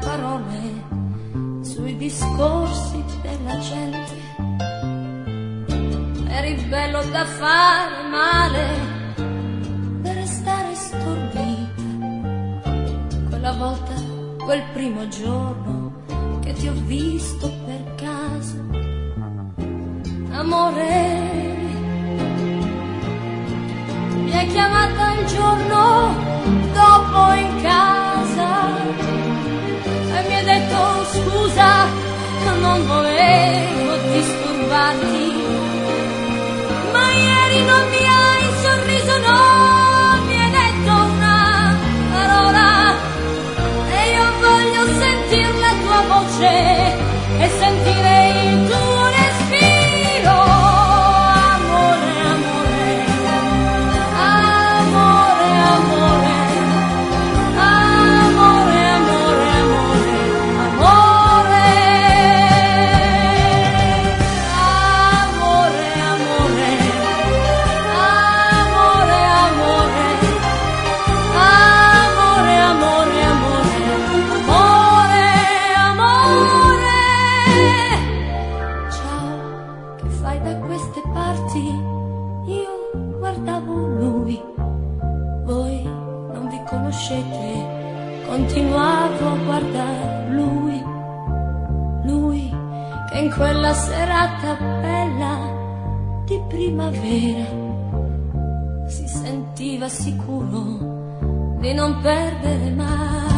parole sui discorsi della gente. Eri bello da fare male, da restare stordita. Quella volta, quel primo giorno che ti ho visto per caso, amore. Mi hai chiamata un giorno dopo in casa e mi hai detto scusa, non volevo disturbarti, ma ieri non mi hai sorriso, no, mi hai detto una parola e io voglio sentire la tua voce e sentire il tuo respiro. Amore, amore, amore, amore, amore, amore, amore, amore, amore, amore, amore, amore, amore, amore, amore. Ciao, che fai da queste parti? Io guardavo lui, voi non vi conoscete, continuavo a guardare lui, lui che in quella serata bella di primavera si sentiva sicuro di non perdere mai.